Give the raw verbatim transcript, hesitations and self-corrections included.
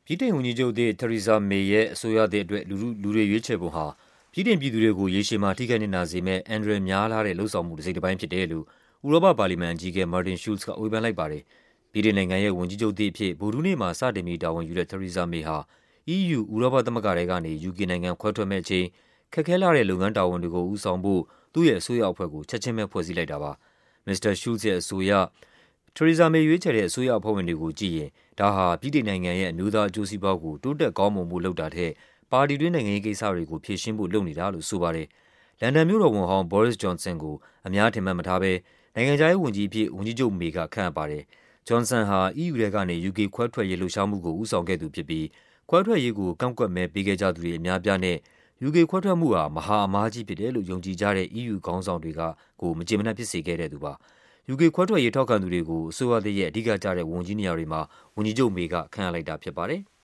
ဗြိတိန်ဝန်ကြီးချုပ်သစ် Theresa May ရဲ့အစိုးရသစ်အတွက် လူထုလူတွေရွေးချယ်ပုံဟာ ဗြိတိန်ပြည်သူတွေကို ရေရှည်မှာ ထိခိုက်နစ်နာစေမယ့် အန္တရာယ်များလှတဲ့ လုပ်ဆောင်မှု တစိတ်တပိုင်းဖြစ်တယ်လို့ ဥရောပပါလီမန်အကြီးအကဲ Martin Schulz က ဝေဖန်လိုက်ပါတယ်။ ဗြိတိန်နိုင်ငံရဲ့ ဝန်ကြီးချုပ်သစ်အဖြစ် ဗုဒ္ဓဟူးနေ့မှာ စတင်ပြီး တာဝန်ယူတဲ့ Theresa May ဟာ အီးယူ ဥရောပသမဂ္ဂထဲကနေ ယူကေနိုင်ငံ ခွဲထွက်မယ့်အချိန် ခက်ခဲလှတဲ့ လုပ်ငန်းတာဝန်တွေကို ဦးဆောင်ဖို့ သူ့ရဲ့အစိုးရအဖွဲ့ကို ချက်ခြင်းပဲ ဖွဲ့စည်းလိုက်တာပါ။ မစ္စတာ Schulz ရဲ့အဆိုအရ Theresa May ရွေးချယ်တဲ့ အစိုးရအဖွဲ့ဝင်တွေကိုကြည့်ရင် ဒါဟာ ဗြိတိန်နိုင်ငံရဲ့ အမျိုးသားအကျိုးစီးပွားကို တိုးတက်ကောင်းမွန်ဖို့ လုပ်တာထက် ပါတီတွင်း နိုင်ငံရေးကိစ္စတွေကို ဖြေရှင်းဖို့ လုပ်နေတာလို့ ဆိုပါတယ်။ လန်ဒန်မြို့တော်ဝန်ဟောင်း Boris Johnson ကို အများထင်မှတ်မထားဘဲ နိုင်ငံခြားရေးဝန်ကြီးအဖြစ် ဝန်ကြီးချုပ် May က ခန့်အပ်ပါတယ်။ Johnson ဟာ အီးယူထဲကနေ ယူကေခွဲထွက်ရေး လှုပ်ရှားမှုကို ဦးဆောင်ခဲ့သူဖြစ်ပြီး ခွဲထွက်ရေးကို ကန့်ကွက်မဲပေးခဲ့ကြသူတွေ အများအပြားနဲ့ ယူကေခွဲထွက်မှုဟာ မဟာအမှားကြီးဖြစ်တယ်လို့ ယုံကြည်ကြတဲ့ အီးယူခေါင်းဆောင်တွေကကို မကျေမနပ်ဖြစ်စေခဲ့တဲ့သူပါ။ ယူကေခွဲထွက်ရေး ထောက်ခံသူတွေကို အစိုးရသစ်ရဲ့ အဓိကကျတဲ့ ဝန်ကြီးနေရာတွေမှာ ဝန်ကြီးချုပ် May က ခန့်အပ်လိုက်တာဖြစ်ပါတယ်။